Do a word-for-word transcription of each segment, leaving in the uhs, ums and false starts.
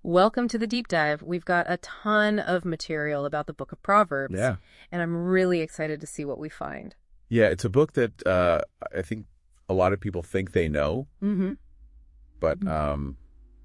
Welcome to the deep dive. We've got a ton of material about the Book of Proverbs. Yeah. And I'm really excited to see what we find. Yeah, it's a book that uh, I think a lot of people think they know, Mm-hmm. but um,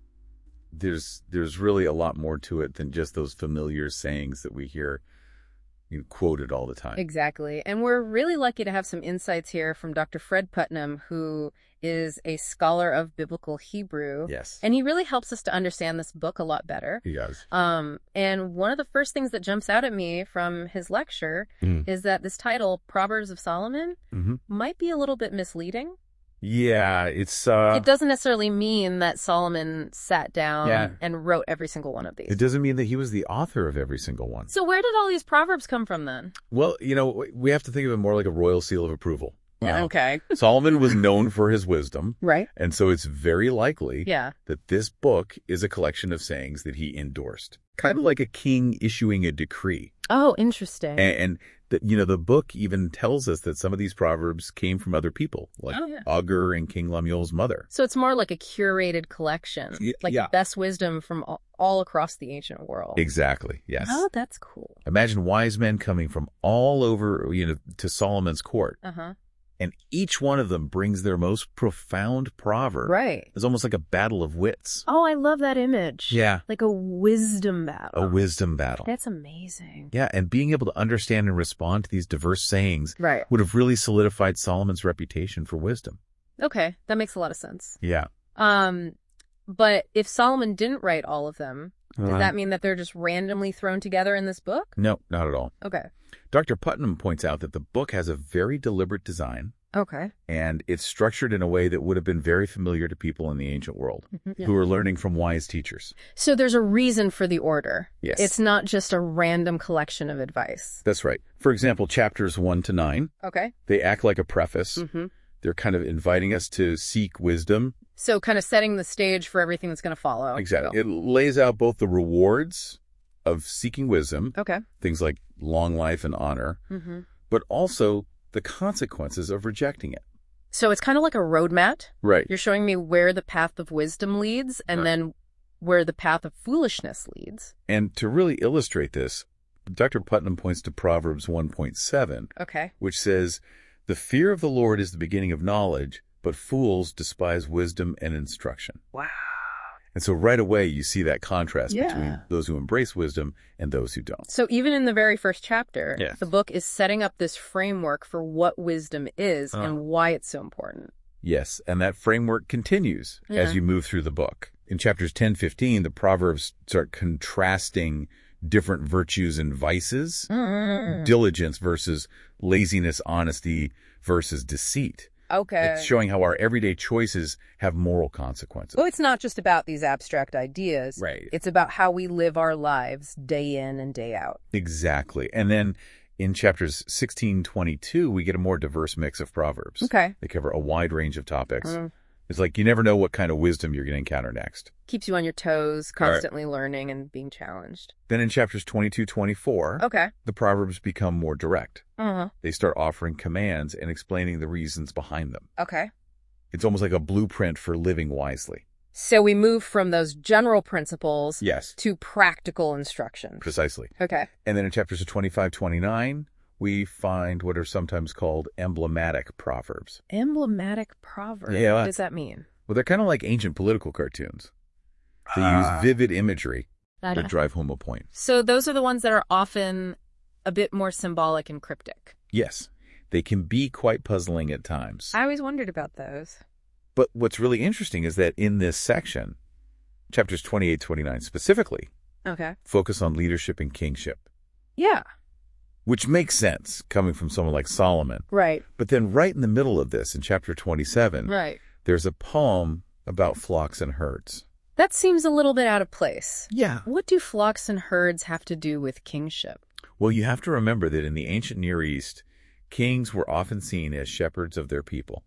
there's there's really a lot more to it than just those familiar sayings that we hear you know, quoted all the time. Exactly. And we're really lucky to have some insights here from Doctor Fred Putnam, who is a scholar of biblical Hebrew. Yes. And he really helps us to understand this book a lot better. He does. Um, and one of the first things that jumps out at me from his lecture Mm. is that this title, Proverbs of Solomon, Mm-hmm. might be a little bit misleading. Yeah, it's uh, It doesn't necessarily mean that Solomon sat down Yeah. and wrote every single one of these. it doesn't mean that he was the author of every single one. So where did all these proverbs come from then? Well, you know, we have to think of it more like a royal seal of approval. Now, Okay. Solomon was known for his wisdom, Right. and so it's very likely Yeah. that this book is a collection of sayings that he endorsed, kind of like a king issuing a decree. Oh, interesting. And, and the, you know, the book even tells us that some of these proverbs came from other people, like Oh, yeah. Agur and King Lemuel's mother. So it's more like a curated collection, Y- like yeah. the best wisdom from all, all across the ancient world. Exactly. Yes. Oh, that's cool. Imagine wise men coming from all over, you know, to Solomon's court, Uh-huh. and each one of them brings their most profound proverb. Right. It's almost like a battle of wits. Oh, I love that image. Yeah. Like a wisdom battle. A wisdom battle. That's amazing. Yeah, and being able to understand and respond to these diverse sayings Right. would have really solidified Solomon's reputation for wisdom. Okay. That makes a lot of sense. Yeah. Um, but if Solomon didn't write all of them, does Uh, that mean that they're just randomly thrown together in this book? No, not at all. Okay. Doctor Putnam points out that the book has a very deliberate design, Okay. and it's structured in a way that would have been very familiar to people in the ancient world Yeah. who are learning from wise teachers. So there's a reason for the order. Yes. It's not just a random collection of advice. That's right. For example, chapters one to nine, Okay. they act like a preface. Mm-hmm. They're kind of inviting us to seek wisdom. So kind of setting the stage for everything that's going to follow. Exactly. It lays out both the rewards of seeking wisdom, Okay. things like long life and honor, Mm-hmm. but also the consequences of rejecting it. So it's kind of like a road mat. Right. You're showing me where the path of wisdom leads and Right. then where the path of foolishness leads. And to really illustrate this, Doctor Putnam points to Proverbs one point seven, Okay. which says, "The fear of the Lord is the beginning of knowledge, but fools despise wisdom and instruction." Wow. And so right away, you see that contrast Yeah. between those who embrace wisdom and those who don't. So even in the very first chapter, Yes. the book is setting up this framework for what wisdom is Uh. and why it's so important. Yes, and that framework continues Yeah. as you move through the book. In chapters ten, fifteen, the Proverbs start contrasting different virtues and vices, Mm. diligence versus laziness, honesty versus deceit. Okay. It's showing how our everyday choices have moral consequences. Well, it's not just about these abstract ideas. Right. It's about how we live our lives day in and day out. Exactly. And then in chapters sixteen, twenty-two, we get a more diverse mix of proverbs. Okay. They cover a wide range of topics. Mm. It's like you never know what kind of wisdom you're going to encounter next. Keeps you on your toes, All right. constantly learning and being challenged. Then in chapters twenty-two, twenty-four, Okay. the proverbs become more direct. Uh-huh. They start offering commands and explaining the reasons behind them. Okay. It's almost like a blueprint for living wisely. So we move from those general principles Yes, to practical instructions. precisely. Okay. And then in chapters of twenty-five, twenty-nine, we find what are sometimes called emblematic proverbs. Emblematic proverb. Yeah. What does that mean? Well, they're kind of like ancient political cartoons. They Ah. use vivid imagery I to don't- drive home a point. So those are the ones that are often a bit more symbolic and cryptic. Yes, they can be quite puzzling at times. I always wondered about those. But what's really interesting is that in this section, chapters twenty-eight, twenty-nine specifically, Okay. focus on leadership and kingship, Yeah. which makes sense coming from someone like Solomon. Right. But then right in the middle of this, in chapter twenty-seven, Right. there's a poem about flocks and herds. That seems a little bit out of place. Yeah. What do flocks and herds have to do with kingship? Well, you have to remember that in the ancient Near East, kings were often seen as shepherds of their people.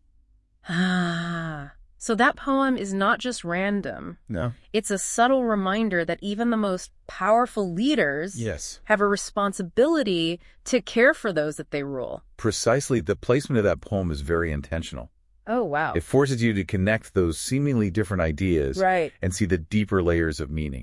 Ah. So that poem is not just random. No. It's a subtle reminder that even the most powerful leaders Yes. have a responsibility to care for those that they rule. Precisely. The placement of that poem is very intentional. Oh, wow. It forces you to connect those seemingly different ideas Right. and see the deeper layers of meaning.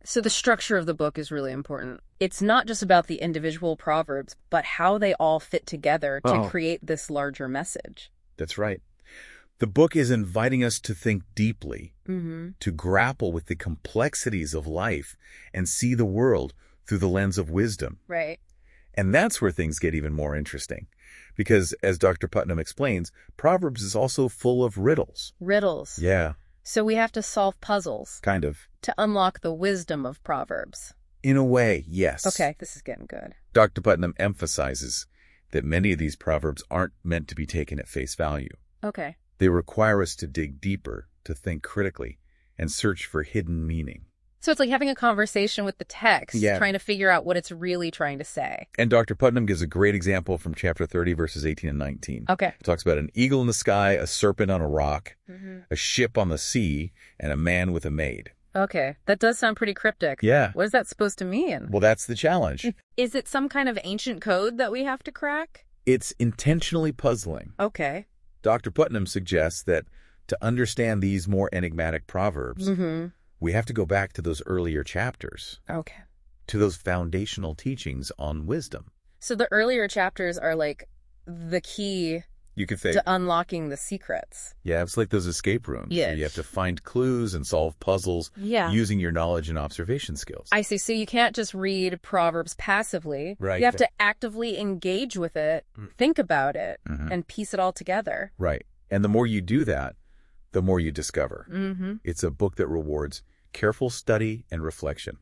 So the structure of the book is really important. It's not just about the individual proverbs, but how they all fit together to Oh. create this larger message. That's right. The book is inviting us to think deeply, Mm-hmm. to grapple with the complexities of life and see the world through the lens of wisdom. Right. And that's where things get even more interesting. Because, as Doctor Putnam explains, Proverbs is also full of riddles. Riddles. Yeah, So we have to solve puzzles kind of. to unlock the wisdom of Proverbs. In a way, yes. Okay, this is getting good. Doctor Putnam emphasizes that many of these Proverbs aren't meant to be taken at face value. Okay. They require us to dig deeper, to think critically, and search for hidden meaning. So it's like having a conversation with the text, Yeah. trying to figure out what it's really trying to say. And Doctor Putnam gives a great example from chapter thirty, verses eighteen and nineteen. Okay. It talks about an eagle in the sky, a serpent on a rock, Mm-hmm. a ship on the sea, and a man with a maid. Okay, that does sound pretty cryptic. Yeah. What is that supposed to mean? Well, that's the challenge. Is it some kind of ancient code that we have to crack? It's intentionally puzzling. Okay. Doctor Putnam suggests that to understand these more enigmatic proverbs, Mm-hmm. we have to go back to those earlier chapters, Okay. to those foundational teachings on wisdom. So the earlier chapters are like the key You could say, to unlocking the secrets. yeah, it's like those escape rooms. Yes. where you have to find clues and solve puzzles Yeah. using your knowledge and observation skills. I see. So you can't just read Proverbs passively. Right. You have to actively engage with it, think about it, Mhm. and piece it all together. Right. And the more you do that, the more you discover. Mm-hmm. It's a book that rewards careful study and reflection.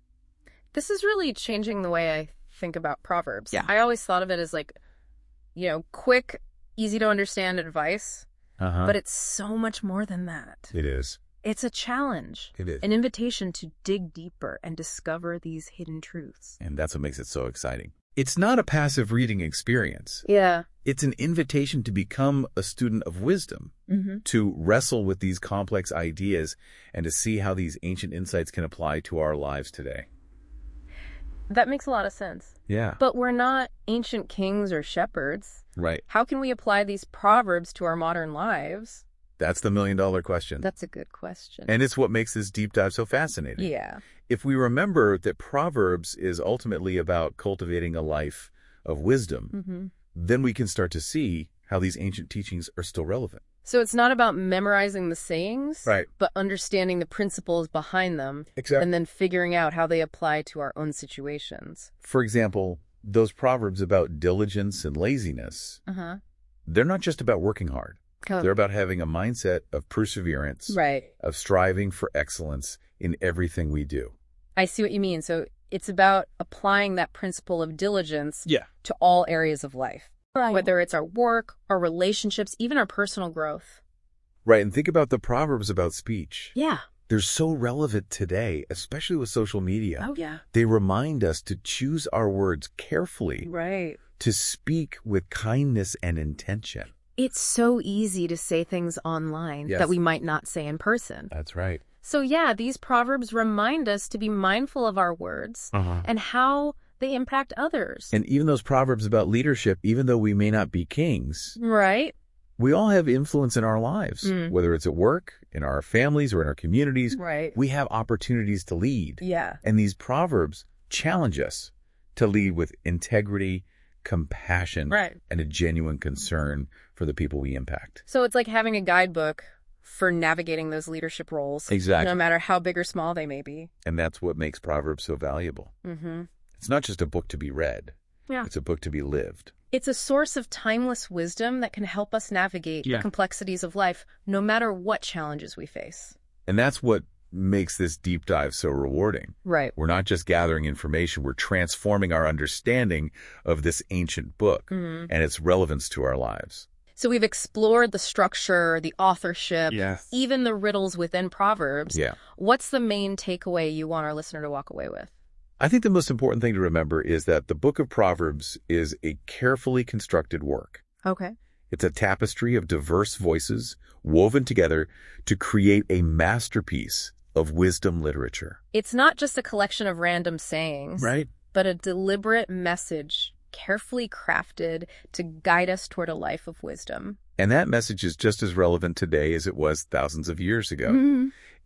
This is really changing the way I think about Proverbs. Yeah. I always thought of it as like, you know, quick, easy to understand advice, Uh-huh. but it's so much more than that. It is. It's a challenge, It is. an invitation to dig deeper and discover these hidden truths. And that's what makes it so exciting. It's not a passive reading experience. Yeah. It's an invitation to become a student of wisdom, Mm-hmm. to wrestle with these complex ideas, and to see how these ancient insights can apply to our lives today. That makes a lot of sense. Yeah. But we're not ancient kings or shepherds. Right. How can we apply these proverbs to our modern lives? That's the million dollar question. That's a good question. And it's what makes this deep dive so fascinating. Yeah. If we remember that Proverbs is ultimately about cultivating a life of wisdom, Mm-hmm. then we can start to see how these ancient teachings are still relevant. So it's not about memorizing the sayings, Right. but understanding the principles behind them Exactly. and then figuring out how they apply to our own situations. For example, those Proverbs about diligence and laziness, Uh-huh. they're not just about working hard. They're about having a mindset of perseverance, Right. of striving for excellence in everything we do. I see what you mean. So it's about applying that principle of diligence Yeah. to all areas of life, Right. whether it's our work, our relationships, even our personal growth. Right. And think about the Proverbs about speech. Yeah. They're so relevant today, especially with social media. Oh, yeah. They remind us to choose our words carefully, Right. to speak with kindness and intention. It's so easy to say things online Yes. that we might not say in person. That's right. So yeah, these proverbs remind us to be mindful of our words Uh-huh. and how they impact others. And even those Proverbs about leadership, even though we may not be kings, Right? we all have influence in our lives, Mm. whether it's at work, in our families, or in our communities. Right. We have opportunities to lead. Yeah. And these Proverbs challenge us to lead with integrity, compassion, Right. and a genuine concern for the people we impact. So it's like having a guidebook for navigating those leadership roles. Exactly. No matter how big or small they may be. And that's what makes Proverbs so valuable. Mm-hmm. It's not just a book to be read. Yeah. It's a book to be lived. It's a source of timeless wisdom that can help us navigate Yeah. the complexities of life, no matter what challenges we face. And that's what makes this deep dive so rewarding. Right. We're not just gathering information, we're transforming our understanding of this ancient book Mm-hmm. and its relevance to our lives. So we've explored the structure, the authorship, Yes. even the riddles within Proverbs. Yeah. What's the main takeaway you want our listener to walk away with? I think the most important thing to remember is that the book of Proverbs is a carefully constructed work. Okay. It's a tapestry of diverse voices woven together to create a masterpiece of wisdom literature. It's not just a collection of random sayings, Right? but a deliberate message carefully crafted to guide us toward a life of wisdom. And that message is just as relevant today as it was thousands of years ago. Mhm.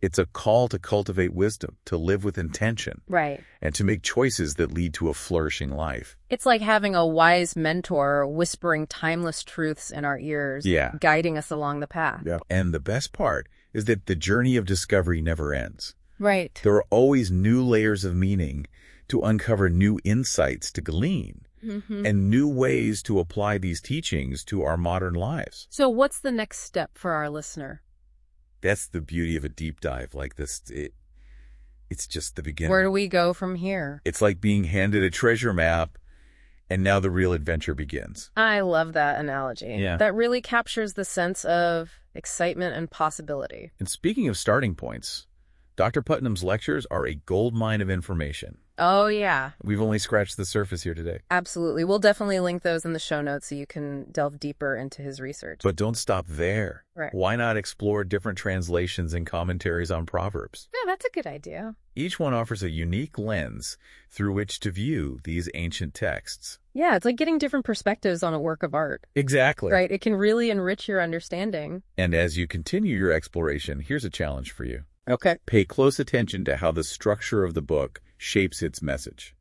It's a call to cultivate wisdom, to live with intention, Right. and to make choices that lead to a flourishing life. It's like having a wise mentor whispering timeless truths in our ears, Yeah. guiding us along the path. Yeah. And the best part is that the journey of discovery never ends. Right. There are always new layers of meaning to uncover new insights to glean Mm-hmm. and new ways to apply these teachings to our modern lives. So what's the next step for our listener? That's the beauty of a deep dive like this. It, it's just the beginning. Where do we go from here? It's like being handed a treasure map, and now the real adventure begins. I love that analogy. Yeah. That really captures the sense of excitement and possibility. And speaking of starting points, Doctor Putnam's lectures are a goldmine of information. Oh, yeah. We've only scratched the surface here today. Absolutely. We'll definitely link those in the show notes so you can delve deeper into his research. But don't stop there. Right. Why not explore different translations and commentaries on Proverbs? Yeah, that's a good idea. Each one offers a unique lens through which to view these ancient texts. Yeah, it's like getting different perspectives on a work of art. Exactly. Right? It can really enrich your understanding. And as you continue your exploration, here's a challenge for you. Okay. Pay close attention to how the structure of the book shapes its message.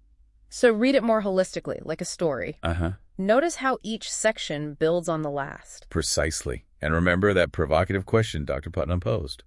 So read it more holistically, like a story. Uh-huh. Notice how each section builds on the last. Precisely. And remember that provocative question Doctor Putnam posed.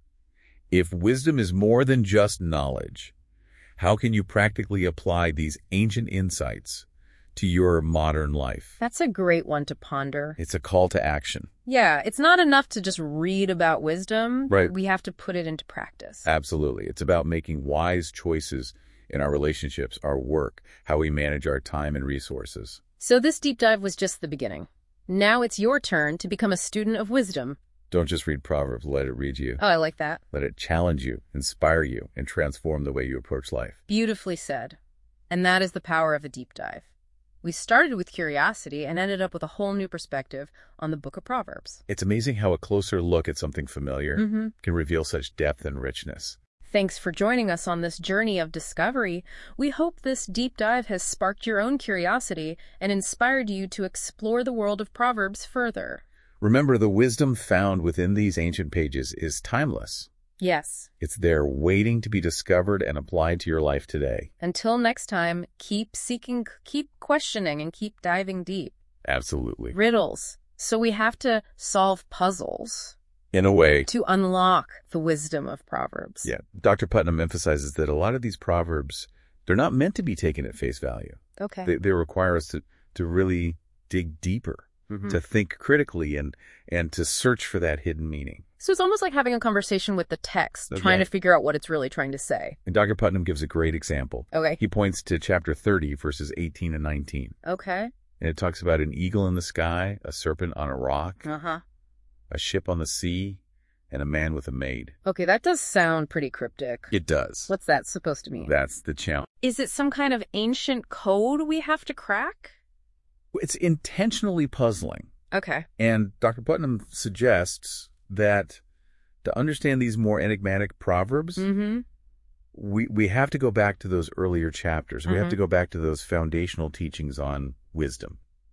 If wisdom is more than just knowledge, how can you practically apply these ancient insights to your modern life? That's a great one to ponder. It's a call to action. Yeah, it's not enough to just read about wisdom. Right. We have to put it into practice. Absolutely. It's about making wise choices in our relationships, our work, how we manage our time and resources. So this deep dive was just the beginning. Now it's your turn to become a student of wisdom. Don't just read Proverbs, let it read you. Oh, I like that. Let it challenge you, inspire you, and transform the way you approach life. Beautifully said. And that is the power of a deep dive. We started with curiosity and ended up with a whole new perspective on the Book of Proverbs. It's amazing how a closer look at something familiar Mm-hmm. can reveal such depth and richness. Thanks for joining us on this journey of discovery. We hope this deep dive has sparked your own curiosity and inspired you to explore the world of Proverbs further. Remember, the wisdom found within these ancient pages is timeless. Yes. It's there waiting to be discovered and applied to your life today. Until next time, keep seeking, keep questioning, and keep diving deep. Absolutely. Riddles. So we have to solve puzzles In a way. to unlock the wisdom of Proverbs. Yeah. Doctor Putnam emphasizes that a lot of these Proverbs, they're not meant to be taken at face value. Okay. They, they require us to, to really dig deeper, Mhm. to think critically and, and to search for that hidden meaning. So it's almost like having a conversation with the text, Okay. trying to figure out what it's really trying to say. And Doctor Putnam gives a great example. Okay. He points to chapter thirty, verses eighteen and nineteen. Okay. And it talks about an eagle in the sky, a serpent on a rock, Uh-huh. a ship on the sea, and a man with a maid. Okay, that does sound pretty cryptic. It does. What's that supposed to mean? That's the challenge. Is it some kind of ancient code we have to crack? It's intentionally puzzling. Okay. And Doctor Putnam suggests that to understand these more enigmatic proverbs, Mm-hmm. we, we have to go back to those earlier chapters. We have Mhm. to go back to those foundational teachings on wisdom.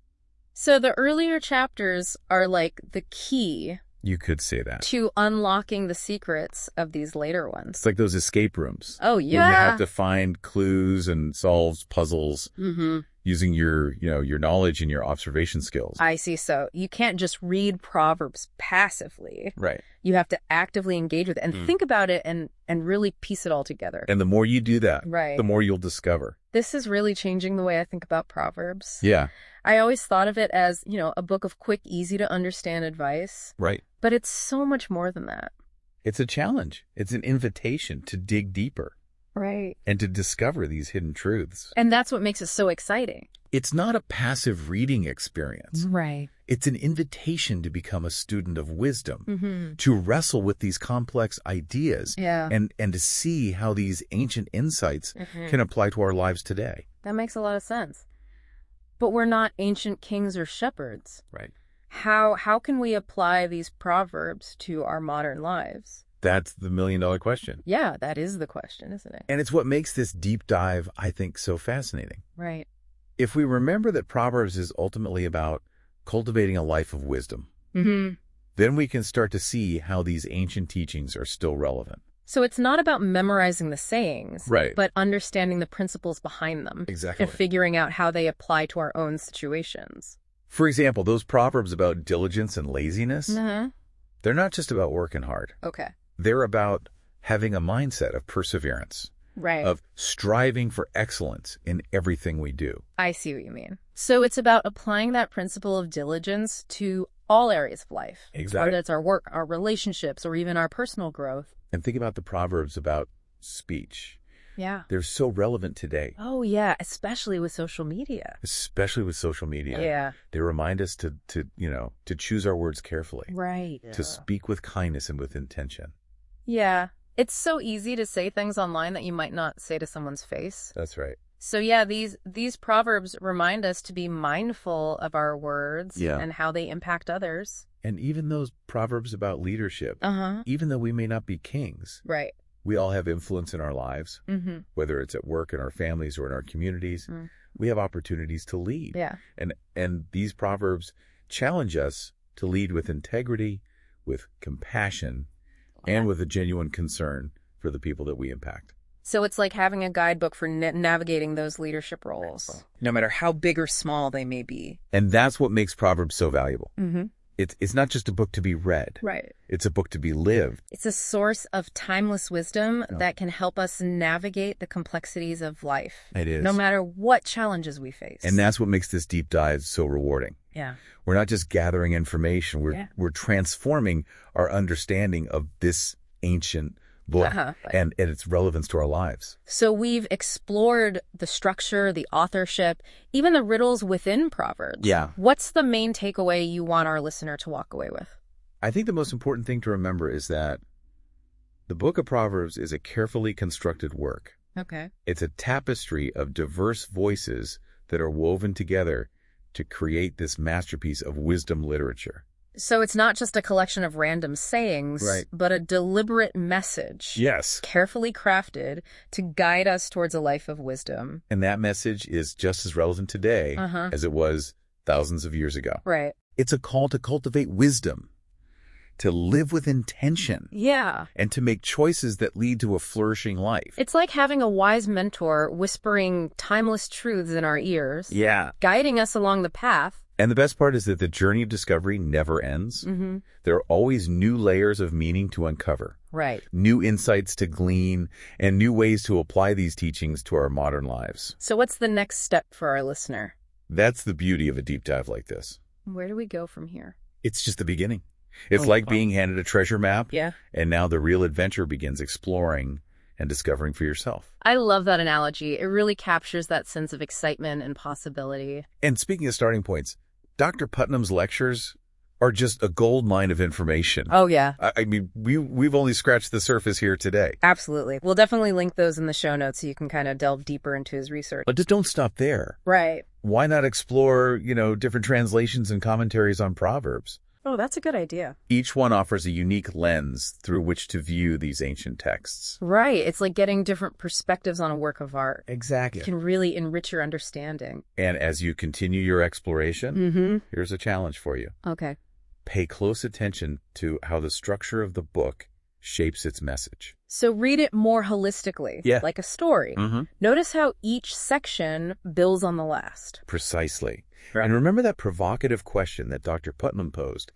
So the earlier chapters are like the key You could say that. to unlocking the secrets of these later ones. It's like those escape rooms. Oh, where yeah. you have to find clues and solve puzzles Mm-hmm. using your, you know, your knowledge and your observation skills. I see. So you can't just read Proverbs passively. Right. You have to actively engage with it and Mm. think about it and, and really piece it all together. And the more you do that, Right. the more you'll discover. This is really changing the way I think about Proverbs. Yeah. I always thought of it as, you know, a book of quick, easy to understand advice, Right. but it's so much more than that. It's a challenge. It's an invitation to dig deeper Right. and to discover these hidden truths. And that's what makes it so exciting. It's not a passive reading experience. Right. It's an invitation to become a student of wisdom, Mm-hmm. to wrestle with these complex ideas Yeah. and, and to see how these ancient insights Mhm. can apply to our lives today. That makes a lot of sense. But we're not ancient kings or shepherds. Right. How how can we apply these proverbs to our modern lives? That's the million dollar question. Yeah, that is the question, isn't it? And it's what makes this deep dive, I think, so fascinating. Right. If we remember that Proverbs is ultimately about cultivating a life of wisdom, Mm-hmm. then we can start to see how these ancient teachings are still relevant. So it's not about memorizing the sayings, Right. but understanding the principles behind them. Exactly. And figuring out how they apply to our own situations. For example, those proverbs about diligence and laziness, Uh-huh. they're not just about working hard. Okay. They're about having a mindset of perseverance, Right. of striving for excellence in everything we do. I see what you mean. So it's about applying that principle of diligence to all areas of life. Exactly. Whether it's our work, our relationships, or even our personal growth. And think about the proverbs about speech. Yeah. They're so relevant today, Oh, yeah, especially with social media. especially with social media. Yeah. They remind us to, to, you know, to choose our words carefully, Right. to speak with kindness and with intention. Yeah. It's so easy to say things online that you might not say to someone's face. That's right. So yeah, these these proverbs remind us to be mindful of our words Yeah. and how they impact others. And even those proverbs about leadership, Uh-huh. even though we may not be kings, Right. we all have influence in our lives, Mm-hmm. whether it's at work, in our families, or in our communities. Mm. We have opportunities to lead. Yeah. And and these proverbs challenge us to lead with integrity, with compassion, and with a genuine concern for the people that we impact. So it's like having a guidebook for na- navigating those leadership roles, no matter how big or small they may be. And that's what makes Proverbs so valuable. Mm-hmm. It's it's not just a book to be read. Right. It's a book to be lived. It's a source of timeless wisdom that can help us navigate the complexities of life. It is. No matter what challenges we face. And that's what makes this deep dive so rewarding. Yeah. We're not just gathering information. We're Yeah. we're transforming our understanding of this ancient book Uh-huh. and, and its relevance to our lives. So we've explored the structure, the authorship, even the riddles within Proverbs. Yeah. What's the main takeaway you want our listener to walk away with? I think the most important thing to remember is that the book of Proverbs is a carefully constructed work. Okay. It's a tapestry of diverse voices that are woven together to create this masterpiece of wisdom literature. So it's not just a collection of random sayings, Right. but a deliberate message. Yes. Carefully crafted to guide us towards a life of wisdom. And that message is just as relevant today Uh-huh. as it was thousands of years ago. Right. It's a call to cultivate wisdom, to live with intention, Yeah. and to make choices that lead to a flourishing life. It's like having a wise mentor whispering timeless truths in our ears, Yeah. guiding us along the path. And the best part is that the journey of discovery never ends. Mm-hmm. There are always new layers of meaning to uncover, Right. new insights to glean, and new ways to apply these teachings to our modern lives. So what's the next step for our listener? That's the beauty of a deep dive like this. Where do we go from here? It's just the beginning. It's Oh, like wow. being handed a treasure map, Yeah. and now the real adventure begins exploring and discovering for yourself. I love that analogy. It really captures that sense of excitement and possibility. And speaking of starting points, Doctor Putnam's lectures are just a gold mine of information. Oh, yeah. I, I mean, we, we've only scratched the surface here today. Absolutely. We'll definitely link those in the show notes so you can kind of delve deeper into his research. But just don't stop there. Right. Why not explore, you know, different translations and commentaries on Proverbs? Oh, that's a good idea. Each one offers a unique lens through which to view these ancient texts. Right. It's like getting different perspectives on a work of art. Exactly. It can really enrich your understanding. And as you continue your exploration, Mm-hmm. here's a challenge for you. Okay. Pay close attention to how the structure of the book shapes its message. So read it more holistically, Yeah. like a story. Mm-hmm. Notice how each section builds on the last. Precisely. And remember that provocative question that Doctor Putnam posed.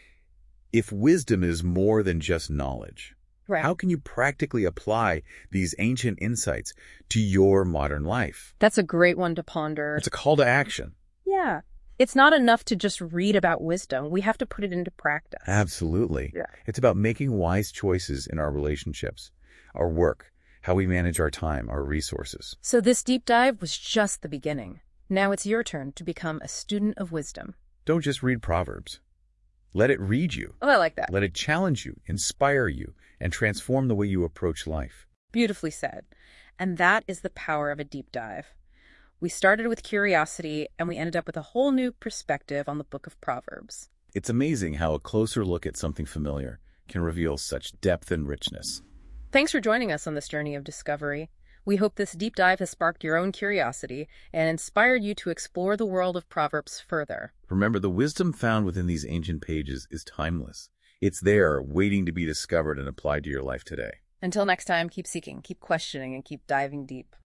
If wisdom is more than just knowledge, Right. how can you practically apply these ancient insights to your modern life? That's a great one to ponder. It's a call to action. Yeah. It's not enough to just read about wisdom. We have to put it into practice. Absolutely. Yeah. It's about making wise choices in our relationships, our work, how we manage our time, our resources. So this deep dive was just the beginning. Now it's your turn to become a student of wisdom. Don't just read Proverbs. Let it read you. Oh, I like that. Let it challenge you, inspire you, and transform the way you approach life. Beautifully said. And that is the power of a deep dive. We started with curiosity, and we ended up with a whole new perspective on the book of Proverbs. It's amazing how a closer look at something familiar can reveal such depth and richness. Thanks for joining us on this journey of discovery. We hope this deep dive has sparked your own curiosity and inspired you to explore the world of Proverbs further. Remember, the wisdom found within these ancient pages is timeless. It's there, waiting to be discovered and applied to your life today. Until next time, keep seeking, keep questioning, and keep diving deep.